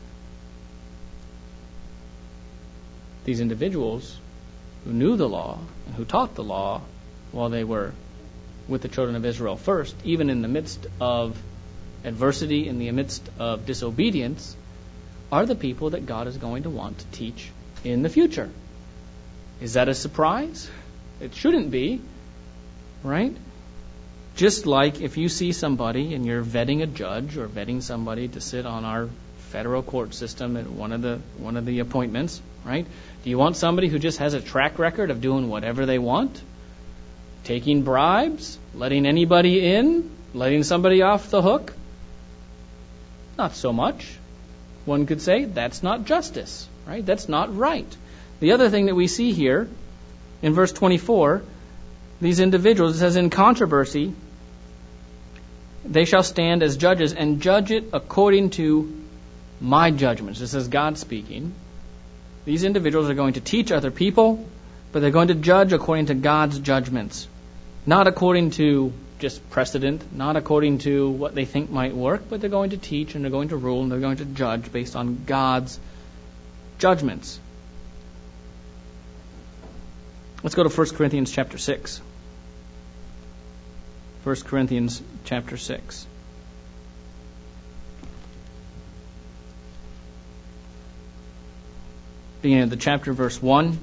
These individuals who knew the law and who taught the law while they were with the children of Israel first, even in the midst of adversity, in the midst of disobedience, are the people that God is going to want to teach in the future. Is that a surprise? It shouldn't be, right? Just like if you see somebody and you're vetting a judge or vetting somebody to sit on our federal court system at one of the one of the appointments, right? Do you want somebody who just has a track record of doing whatever they want? Taking bribes? Letting anybody in? Letting somebody off the hook? Not so much. One could say that's not justice, right? That's not right. The other thing that we see here in verse twenty-four, these individuals, it says, in controversy, they shall stand as judges and judge it according to my judgments. This is God speaking. These individuals are going to teach other people, but they're going to judge according to God's judgments. Not according to just precedent, not according to what they think might work, but they're going to teach and they're going to rule and they're going to judge based on God's judgments. Let's go to First Corinthians chapter six. First Corinthians chapter six. Beginning of the chapter, verse one.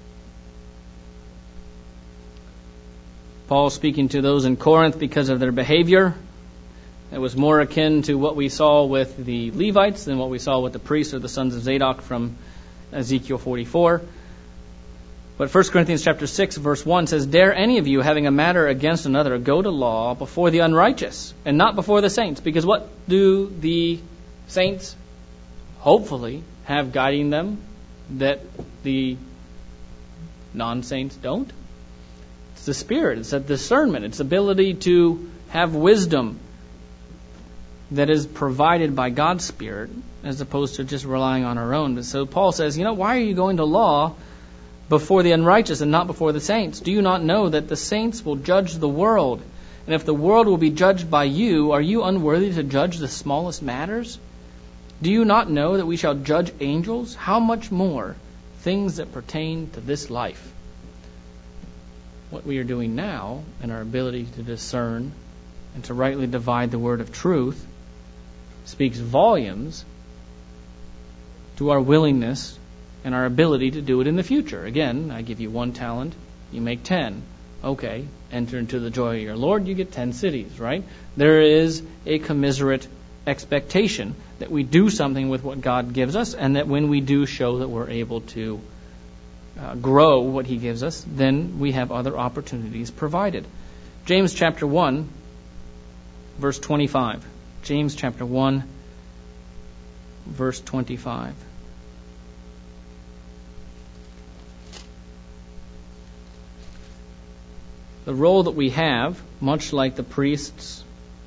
Paul speaking to those in Corinth because of their behavior. It was more akin to what we saw with the Levites than what we saw with the priests or the sons of Zadok from Ezekiel forty-four. But First Corinthians chapter six, verse one says, dare any of you, having a matter against another, go to law before the unrighteous, and not before the saints. Because what do the saints hopefully have guiding them that the non-saints don't? It's the Spirit. It's a discernment. It's the ability to have wisdom that is provided by God's Spirit, as opposed to just relying on our own. So Paul says, you know, why are you going to law before the unrighteous and not before the saints? Do you not know that the saints will judge the world? And if the world will be judged by you, are you unworthy to judge the smallest matters? Do you not know that we shall judge angels? How much more things that pertain to this life? What we are doing now and our ability to discern and to rightly divide the word of truth speaks volumes to our willingness and our ability to do it in the future. Again, I give you one talent, you make ten. Okay, enter into the joy of your Lord, you get ten cities, right? There is a commiserate expectation that we do something with what God gives us, and that when we do show that we're able to uh, grow what He gives us, then we have other opportunities provided. James chapter one, verse twenty-five. James chapter one, verse twenty-five. The role that we have, much like the priests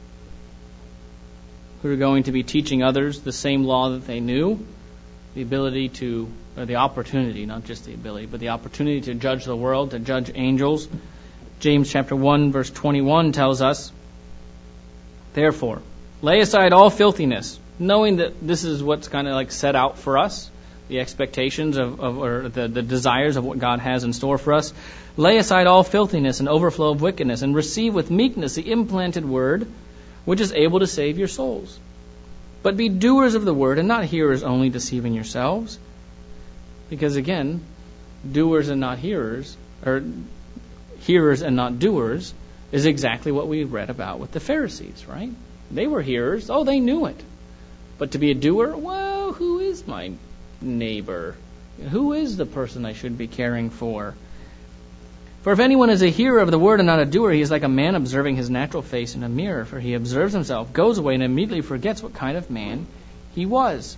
who are going to be teaching others the same law that they knew, the ability to, or the opportunity, not just the ability, but the opportunity to judge the world, to judge angels. James chapter one, verse twenty-one tells us, therefore, lay aside all filthiness knowing that this is what's kind of like set out for us, the expectations of, of or the, the desires of what God has in store for us. Lay aside all filthiness and overflow of wickedness, and receive with meekness the implanted word, which is able to save your souls. But be doers of the word, and not hearers only, deceiving yourselves. Because again, doers and not hearers, or hearers and not doers, is exactly what we read about with the Pharisees, right? They were hearers. Oh, they knew it. But to be a doer, well, who is my neighbor? Who is the person I should be caring for? For if anyone is a hearer of the word and not a doer, he is like a man observing his natural face in a mirror. For he observes himself, goes away, and immediately forgets what kind of man he was.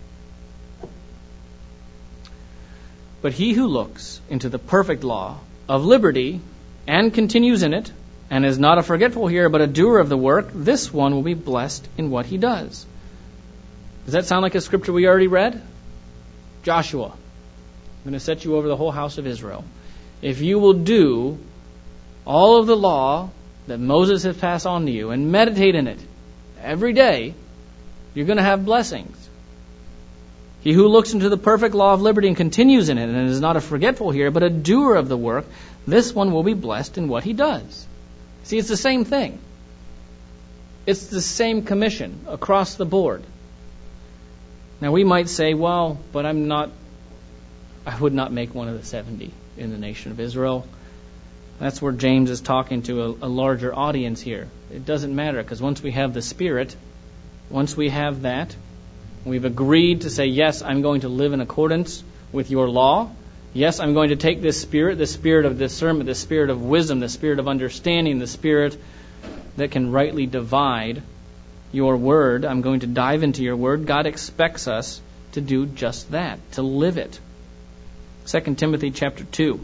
But he who looks into the perfect law of liberty and continues in it, and is not a forgetful hearer but a doer of the work, this one will be blessed in what he does. Does that sound like a scripture we already read? Joshua, I'm going to set you over the whole house of Israel. If you will do all of the law that Moses has passed on to you and meditate in it every day, you're going to have blessings. He who looks into the perfect law of liberty and continues in it, and is not a forgetful hearer, but a doer of the work, this one will be blessed in what he does. See, it's the same thing. It's the same commission across the board. Now we might say, well, but I'm not, I would not make one of the seventy in the nation of Israel. That's where James is talking to a, a larger audience here. It doesn't matter, because once we have the Spirit, once we have that, we've agreed to say, yes, I'm going to live in accordance with your law. Yes, I'm going to take this Spirit, the Spirit of discernment, the Spirit of wisdom, the Spirit of understanding, the Spirit that can rightly divide your word. I'm going to dive into your word. God expects us to do just that, to live it. Second Timothy chapter two.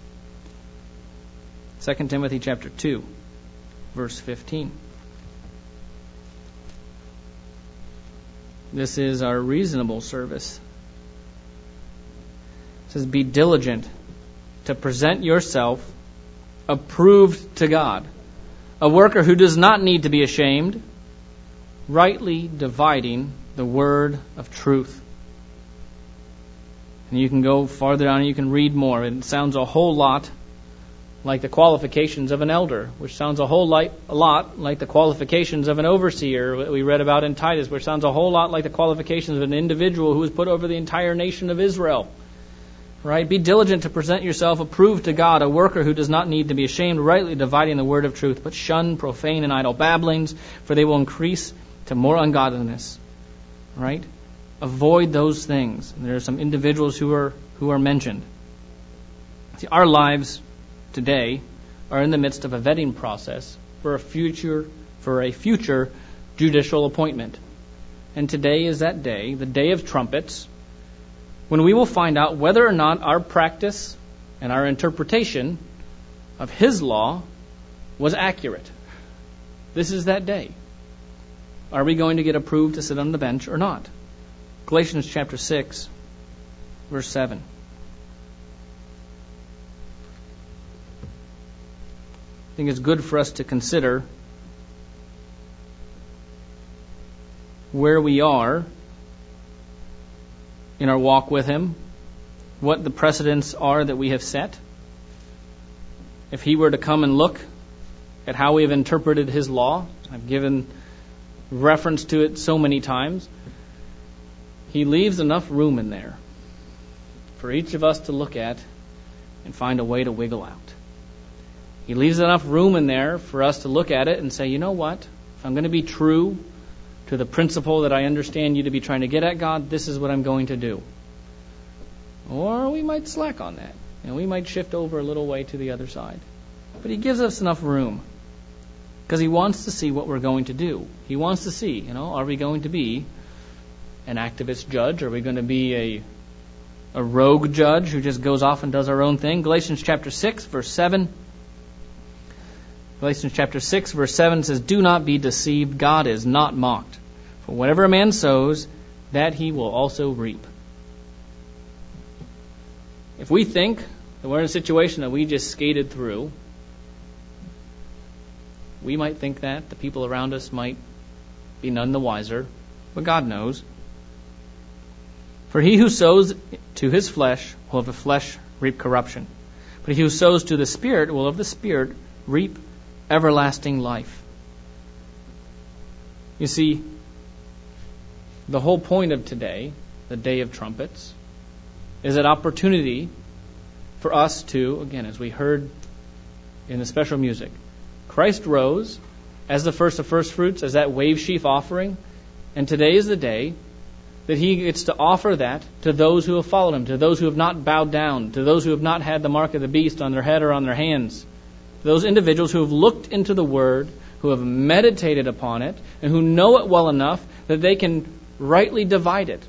Second Timothy chapter two, verse fifteen. This is our reasonable service. It says, be diligent to present yourself approved to God, a worker who does not need to be ashamed, rightly dividing the word of truth. And you can go farther down and you can read more. It sounds a whole lot like the qualifications of an elder, which sounds a whole lot, a lot like the qualifications of an overseer that we read about in Titus, which sounds a whole lot like the qualifications of an individual who was put over the entire nation of Israel. Right? Be diligent to present yourself approved to God, a worker who does not need to be ashamed, rightly dividing the word of truth, but shun profane and idle babblings, for they will increase to more ungodliness. Right? Avoid those things. And there are some individuals who are who are mentioned. See, our lives today are in the midst of a vetting process for a future for a future judicial appointment. And today is that day, the day of trumpets, when we will find out whether or not our practice and our interpretation of His law was accurate. This is that day. Are we going to get approved to sit on the bench or not? Galatians chapter six, verse seven. I think it's good for us to consider where we are in our walk with Him, what the precedents are that we have set. If He were to come and look at how we have interpreted His law, I've given reference to it so many times, He leaves enough room in there for each of us to look at and find a way to wiggle out. He leaves enough room in there for us to look at it and say, you know what? If I'm going to be true to the principle that I understand you to be trying to get at, God, this is what I'm going to do. Or we might slack on that. And we might shift over a little way to the other side. But He gives us enough room because He wants to see what we're going to do. He wants to see, you know, are we going to be an activist judge? Are we going to be a a rogue judge who just goes off and does our own thing? Galatians chapter six, verse seven. Galatians chapter six, verse seven says, do not be deceived. God is not mocked. For whatever a man sows, that he will also reap. If we think that we're in a situation that we just skated through, we might think that. The people around us might be none the wiser. but God knows. For he who sows to his flesh will of the flesh reap corruption, but he who sows to the Spirit will of the Spirit reap everlasting life. You see, the whole point of today, the Day of Trumpets, is an opportunity for us to, again, as we heard in the special music, Christ rose as the first of first fruits, as that wave sheaf offering, and today is the day that he gets to offer that to those who have followed him, to those who have not bowed down, to those who have not had the mark of the beast on their head or on their hands, to those individuals who have looked into the Word, who have meditated upon it, and who know it well enough that they can rightly divide it.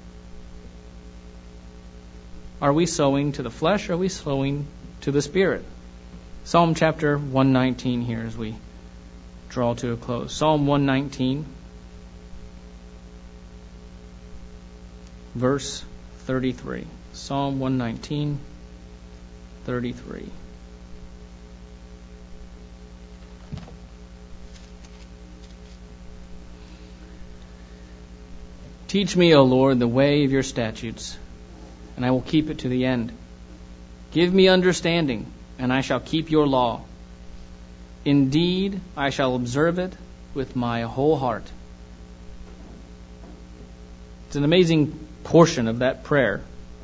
Are we sowing to the flesh, or are we sowing to the Spirit? Psalm chapter one nineteen here as we draw to a close. Psalm one nineteen, verse thirty-three. Psalm one nineteen, thirty-three. Teach me, O Lord, the way of your statutes, and I will keep it to the end. Give me understanding, and I shall keep your law. Indeed, I shall observe it with my whole heart. It's an amazing portion of that prayer.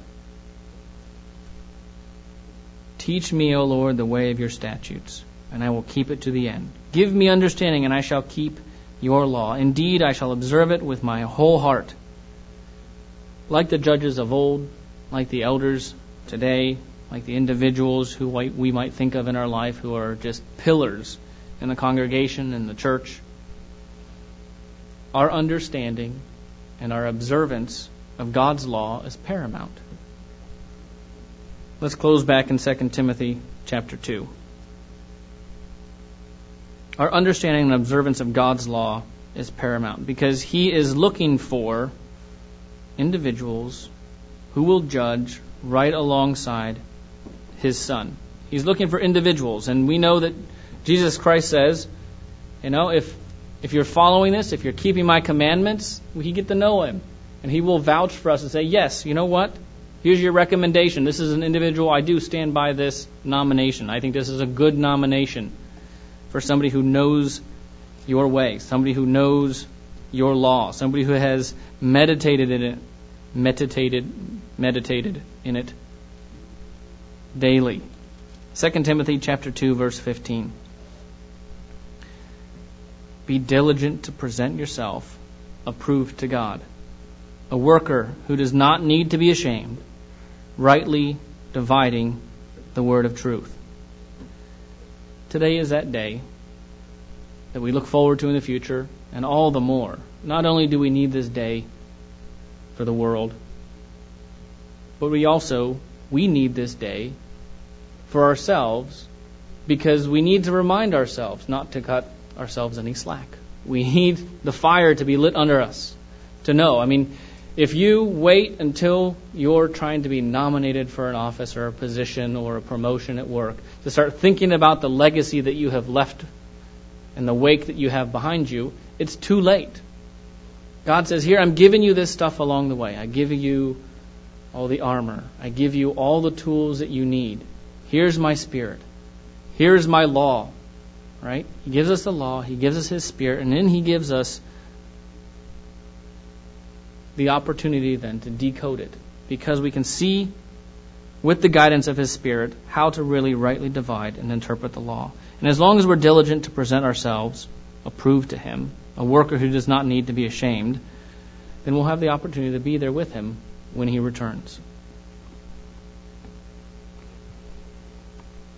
Teach me, O Lord, the way of your statutes, and I will keep it to the end. Give me understanding, and I shall keep your law. Indeed, I shall observe it with my whole heart. Like the judges of old, like the elders today, like the individuals who we might think of in our life who are just pillars in the congregation and the church, our understanding and our observance of God's law is paramount. Let's close back in Second Timothy chapter two. Our understanding and observance of God's law is paramount because he is looking for individuals who will judge right alongside his Son. He's looking for individuals, and we know that Jesus Christ says, you know, if if you're following this, if you're keeping my commandments, we get to know him, and he will vouch for us and say, yes, you know what? Here's your recommendation. This is an individual. I do stand by this nomination. I think this is a good nomination for somebody who knows your way, somebody who knows your law, somebody who has meditated in it, meditated, meditated in it daily. Second Timothy chapter two, verse fifteen. Be diligent to present yourself approved to God, a worker who does not need to be ashamed, rightly dividing the word of truth. Today is that day that we look forward to in the future, and all the more. Not only do we need this day for the world, but we also, we need this day for ourselves, because we need to remind ourselves not to cut ourselves any slack. We need the fire to be lit under us to know. I mean, if you wait until you're trying to be nominated for an office or a position or a promotion at work to start thinking about the legacy that you have left and the wake that you have behind you, it's too late. God says, here, I'm giving you this stuff along the way. I give you all the armor. I give you all the tools that you need. Here's my Spirit. Here's my law. Right? He gives us the law. He gives us his Spirit. And then he gives us the opportunity then to decode it, because we can see with the guidance of his Spirit how to really rightly divide and interpret the law. And as long as we're diligent to present ourselves approved to him, a worker who does not need to be ashamed, then we'll have the opportunity to be there with him when he returns.